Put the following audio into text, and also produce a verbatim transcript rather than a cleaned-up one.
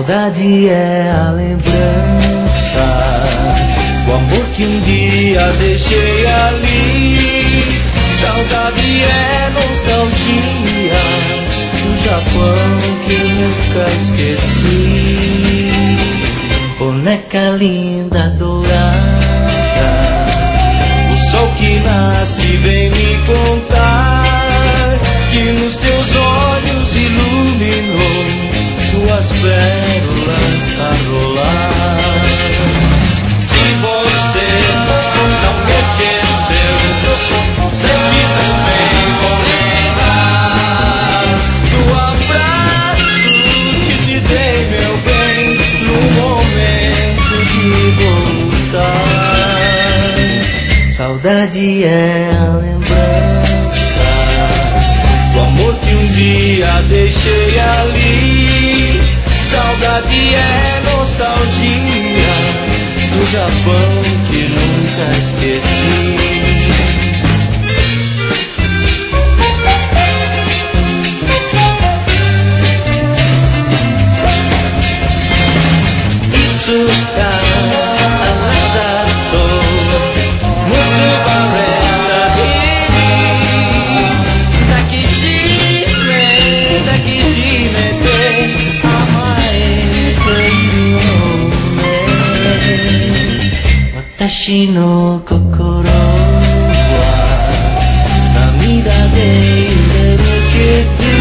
Saudade é a lembrança do amor que um dia deixei ali. Saudade é nostalgia do Japão que nunca esqueci. Boneca linda dourada, o sol que nasce vem me contar que nos teus olhos iluminou duas pérolas a rolar. Se você não me esqueceu, sei que também vou lembrar do abraço que te dei, meu bem, no momento de voltar. Saudade é a lembrança do amor que um dia deixei ali. Saudade é nostalgia do Japão que nunca esqueci. Itsuka anata to musubareta hiri takishime takishimete amaete ne watashi no kokoro wa namida de yureru ketu